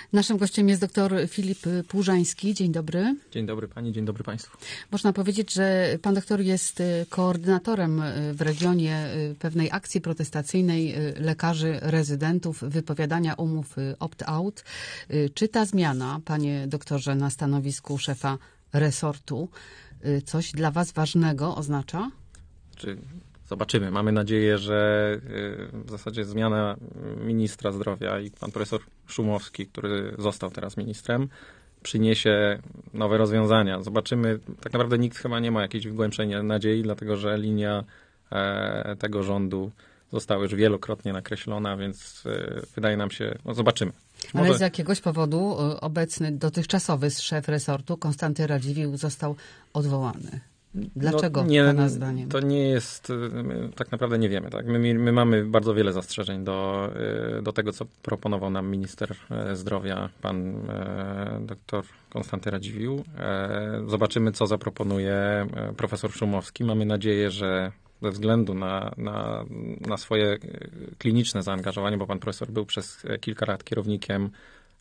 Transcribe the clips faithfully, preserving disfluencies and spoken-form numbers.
Naszym gościem jest dr Filip Płużański. Dzień dobry. Dzień dobry pani, dzień dobry państwu. Można powiedzieć, że pan doktor jest koordynatorem w regionie pewnej akcji protestacyjnej lekarzy rezydentów, wypowiadania umów opt-out. Czy ta zmiana, panie doktorze, na stanowisku szefa resortu coś dla was ważnego oznacza? Czy zobaczymy. Mamy nadzieję, że w zasadzie zmiana ministra zdrowia i pan profesor Szumowski, który został teraz ministrem, przyniesie nowe rozwiązania. Zobaczymy. Tak naprawdę nikt chyba nie ma jakiejś głębszej nadziei, dlatego że linia tego rządu została już wielokrotnie nakreślona, więc wydaje nam się, no zobaczymy. Ale Może... z jakiegoś powodu obecny, dotychczasowy szef resortu, Konstanty Radziwiłł, został odwołany. Dlaczego, no, nie, pana zdaniem? To nie jest, tak naprawdę nie wiemy. Tak? My, my mamy bardzo wiele zastrzeżeń do, do tego, co proponował nam minister zdrowia, pan doktor Konstanty Radziwiłł. Zobaczymy, co zaproponuje profesor Szumowski. Mamy nadzieję, że ze względu na, na, na swoje kliniczne zaangażowanie, bo pan profesor był przez kilka lat kierownikiem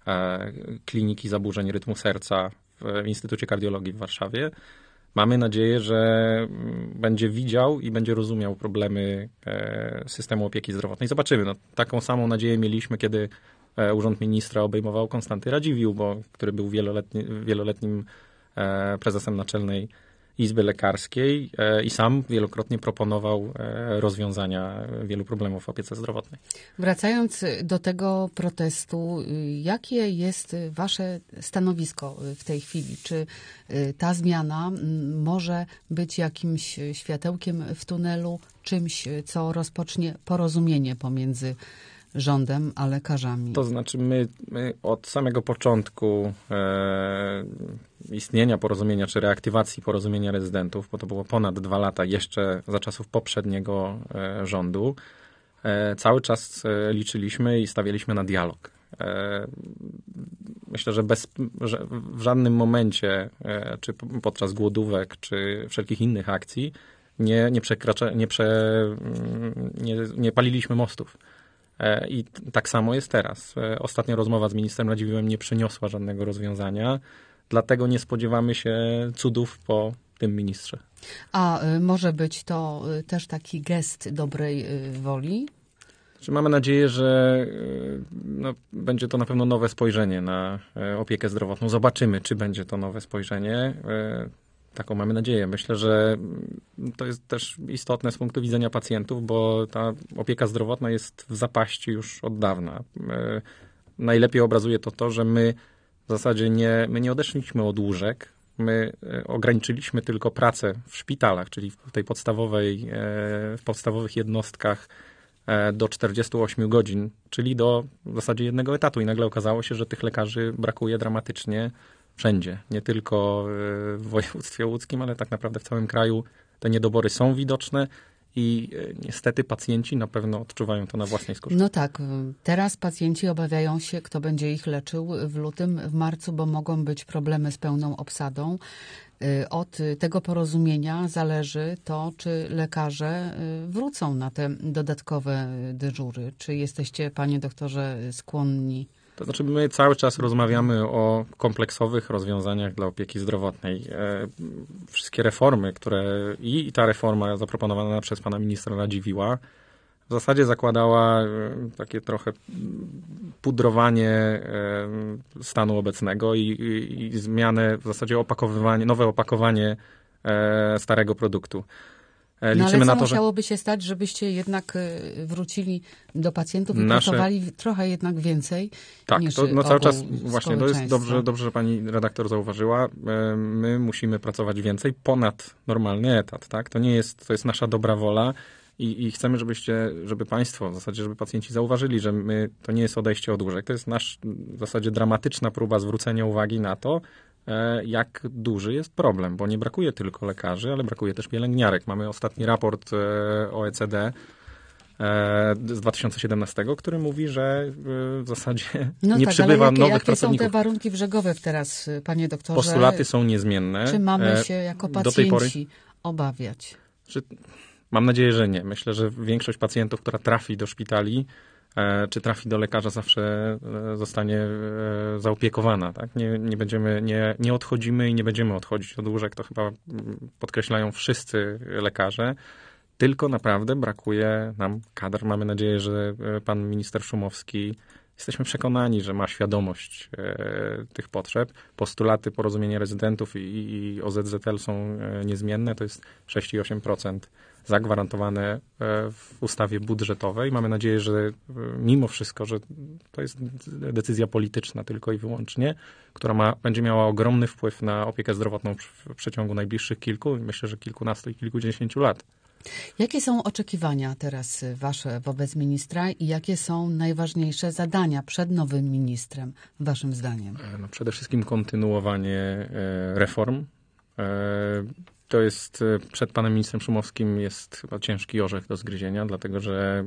kliniki zaburzeń rytmu serca w Instytucie Kardiologii w Warszawie, mamy nadzieję, że będzie widział i będzie rozumiał problemy systemu opieki zdrowotnej. Zobaczymy. No, taką samą nadzieję mieliśmy, kiedy urząd ministra obejmował Konstanty Radziwiłł, bo, który był wieloletni, wieloletnim prezesem Naczelnej Izby Lekarskiej i sam wielokrotnie proponował rozwiązania wielu problemów w opiece zdrowotnej. Wracając do tego protestu, jakie jest wasze stanowisko w tej chwili? Czy ta zmiana może być jakimś światełkiem w tunelu, czymś, co rozpocznie porozumienie pomiędzy rządem a lekarzami? To znaczy my, my od samego początku e, istnienia porozumienia, czy reaktywacji porozumienia rezydentów, bo to było ponad dwa lata jeszcze za czasów poprzedniego e, rządu, e, cały czas e, liczyliśmy i stawialiśmy na dialog. E, myślę, że, bez, że w żadnym momencie, e, czy podczas głodówek, czy wszelkich innych akcji nie, nie, przekracza, nie, prze, nie, nie paliliśmy mostów. I tak samo jest teraz. Ostatnia rozmowa z ministrem Radziwiłłem nie przyniosła żadnego rozwiązania, dlatego nie spodziewamy się cudów po tym ministrze. A może być to też taki gest dobrej woli? Mamy nadzieję, że no, będzie to na pewno nowe spojrzenie na opiekę zdrowotną. Zobaczymy, czy będzie to nowe spojrzenie. Taką mamy nadzieję. Myślę, że to jest też istotne z punktu widzenia pacjentów, bo ta opieka zdrowotna jest w zapaści już od dawna. Najlepiej obrazuje to to, że my w zasadzie nie, my nie odeszliśmy od łóżek. My ograniczyliśmy tylko pracę w szpitalach, czyli w tej podstawowej, w podstawowych jednostkach do czterdziestu ośmiu godzin, czyli do w zasadzie jednego etatu. I nagle okazało się, że tych lekarzy brakuje dramatycznie wszędzie, nie tylko w województwie łódzkim, ale tak naprawdę w całym kraju te niedobory są widoczne i niestety pacjenci na pewno odczuwają to na własnej skórze. No tak, teraz pacjenci obawiają się, kto będzie ich leczył w lutym, w marcu, bo mogą być problemy z pełną obsadą. Od tego porozumienia zależy to, czy lekarze wrócą na te dodatkowe dyżury. Czy jesteście, panie doktorze, skłonni? To znaczy my cały czas rozmawiamy o kompleksowych rozwiązaniach dla opieki zdrowotnej. Wszystkie reformy, które i ta reforma zaproponowana przez pana ministra Radziwiłła w zasadzie zakładała takie trochę pudrowanie stanu obecnego i, i, i zmianę, w zasadzie opakowywanie, nowe opakowanie starego produktu. Liczymy no ale co na to, musiałoby się stać, żebyście jednak wrócili do pacjentów i Nasze... pracowali trochę jednak więcej tak, niż to, no cały czas właśnie to jest społeczeństwa. dobrze, dobrze, że pani redaktor zauważyła. My musimy pracować więcej ponad normalny etat. Tak? To nie jest, to jest nasza dobra wola i, i chcemy, żebyście, żeby państwo, w zasadzie, żeby pacjenci zauważyli, że my, to nie jest odejście od łóżek. To jest nasz w zasadzie dramatyczna próba zwrócenia uwagi na to, jak duży jest problem, bo nie brakuje tylko lekarzy, ale brakuje też pielęgniarek. Mamy ostatni raport O E C D z dwa tysiące siedemnastego, który mówi, że w zasadzie no nie tak, przybywa ale jakie, nowych jakie pracowników. Jakie są te warunki brzegowe teraz, panie doktorze? Postulaty są niezmienne. Czy mamy się jako pacjenci do tej pory obawiać? Czy, mam nadzieję, że nie. Myślę, że większość pacjentów, która trafi do szpitali, czy trafi do lekarza, zawsze zostanie zaopiekowana. Tak? Nie, nie, będziemy, nie, nie odchodzimy i nie będziemy odchodzić od łóżek. To chyba podkreślają wszyscy lekarze. Tylko naprawdę brakuje nam kadr. Mamy nadzieję, że pan minister Szumowski, jesteśmy przekonani, że ma świadomość tych potrzeb. Postulaty porozumienia rezydentów i, i O Z Z L są niezmienne. To jest sześć przecinek osiem procent zagwarantowane w ustawie budżetowej. Mamy nadzieję, że mimo wszystko, że to jest decyzja polityczna tylko i wyłącznie, która ma, będzie miała ogromny wpływ na opiekę zdrowotną w przeciągu najbliższych kilku, myślę, że kilkunastu i kilkudziesięciu lat. Jakie są oczekiwania teraz wasze wobec ministra i jakie są najważniejsze zadania przed nowym ministrem, waszym zdaniem? No, przede wszystkim kontynuowanie reform. To jest, przed panem ministrem Szumowskim jest chyba ciężki orzech do zgryzienia, dlatego że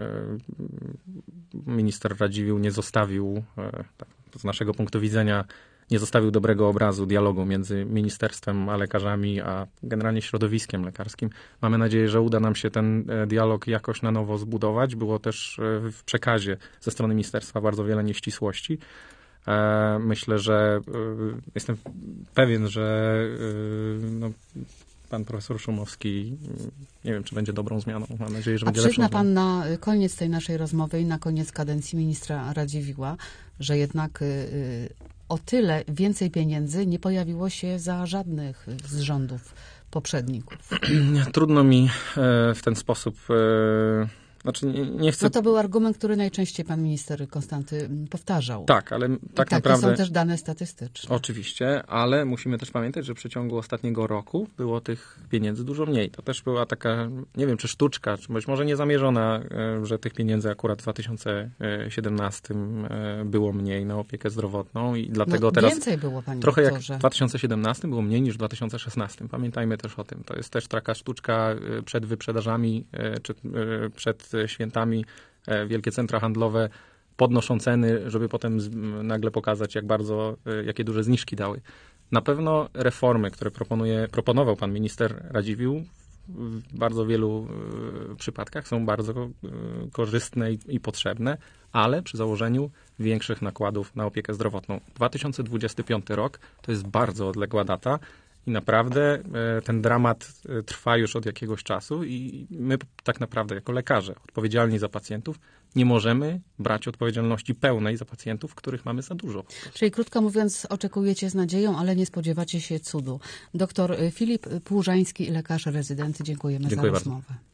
minister Radziwiłł nie zostawił, z naszego punktu widzenia, nie zostawił dobrego obrazu dialogu między ministerstwem a lekarzami, a generalnie środowiskiem lekarskim. Mamy nadzieję, że uda nam się ten dialog jakoś na nowo zbudować. Było też w przekazie ze strony ministerstwa bardzo wiele nieścisłości. Myślę, że jestem pewien, że no, pan profesor Szumowski, nie wiem, czy będzie dobrą zmianą. Mam nadzieję, że A będzie lepszą przyzna pan zmianą. na koniec tej naszej rozmowy i na koniec kadencji ministra Radziwiłła, że jednak o tyle więcej pieniędzy nie pojawiło się za żadnych z rządów poprzedników. Trudno mi w ten sposób... Znaczy nie, nie chcę... No to był argument, który najczęściej pan minister Konstanty powtarzał. Tak, ale tak I takie naprawdę... są też dane statystyczne. Oczywiście, ale musimy też pamiętać, że w przeciągu ostatniego roku było tych pieniędzy dużo mniej. To też była taka, nie wiem, czy sztuczka, czy być może niezamierzona, że tych pieniędzy akurat w dwa tysiące siedemnastym było mniej na opiekę zdrowotną i dlatego no, teraz... Więcej było, panie Trochę jak doktorze. w dwa tysiące siedemnastym było mniej niż w dwa tysiące szesnastym. Pamiętajmy też o tym. To jest też taka sztuczka przed wyprzedażami, czy przed świętami. Wielkie centra handlowe podnoszą ceny, żeby potem nagle pokazać, jak bardzo, jakie duże zniżki dały. Na pewno reformy, które proponuje, proponował pan minister Radziwiłł, w bardzo wielu przypadkach są bardzo korzystne i potrzebne, ale przy założeniu większych nakładów na opiekę zdrowotną. dwa tysiące dwudziesty piąty rok to jest bardzo odległa data i naprawdę ten dramat trwa już od jakiegoś czasu i my tak naprawdę jako lekarze odpowiedzialni za pacjentów nie możemy brać odpowiedzialności pełnej za pacjentów, których mamy za dużo. Czyli krótko mówiąc, oczekujecie z nadzieją, ale nie spodziewacie się cudu. Doktor Filip Płużański, lekarz rezydent, dziękujemy Dziękuję za bardzo. rozmowę.